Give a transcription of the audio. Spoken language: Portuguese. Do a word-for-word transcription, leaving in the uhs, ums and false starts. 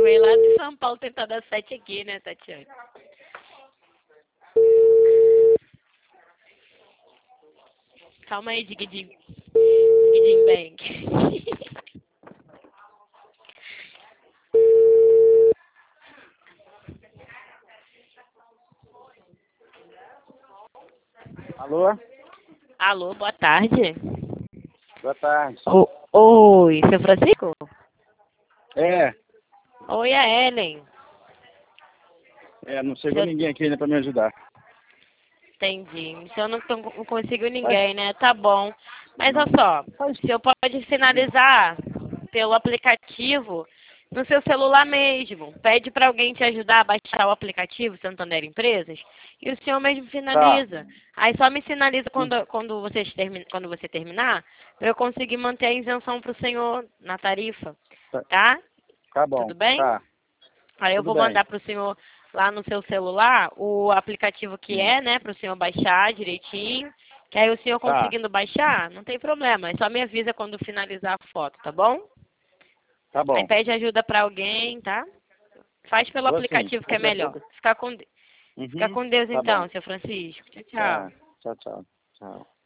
veio lá de São Paulo tentar dar sete aqui, né, Tatiane? Calma aí, Diguidim. Diguidim Bank. Alô? Alô, boa tarde. Boa tarde. O, oi, seu Francisco? É, Oi, a Ellen. é, não chegou Eu- ninguém aqui ainda pra me ajudar. Entendi. Se eu não, tô- não consigo ninguém, né? Tá bom. Mas olha só, Faz- se eu pode sinalizar pelo aplicativo no seu celular mesmo. Pede para alguém te ajudar a baixar o aplicativo Santander Empresas e o senhor mesmo finaliza. Aí só me sinaliza quando, quando, você, termi- quando você terminar para eu conseguir manter a isenção para o senhor na tarifa. Tá, Tá? tá bom, Tudo bem? tá, Aí eu tudo vou bem. mandar para o senhor lá no seu celular o aplicativo que é, né, para o senhor baixar direitinho. Que aí o senhor Tá, conseguindo baixar, não tem problema. É só me avisa quando finalizar a foto, tá bom? tá Aí bom. pede ajuda para alguém, tá? Faz pelo Vou sim. aplicativo que é Daqui a melhor. pouco. Fica com, Fica Uhum, com Deus tá bom. então, seu Francisco. Tchau, tchau. Tá, tchau, tchau. Tchau.